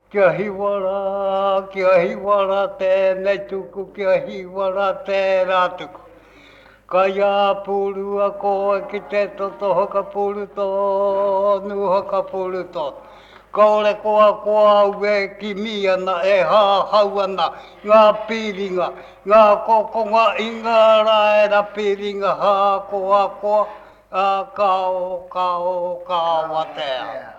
kia hiwara tēnei tuku, kia hiwara tērā tuku. Ka ia pūru a koe ki te toto hoka pūru tōnu hoka pūru tōnu. Ka ore koa ue ki mi ana e hau ana ngā pīringa, ngā kokonga i ngā raera pīringa hā koa, a kao, watea.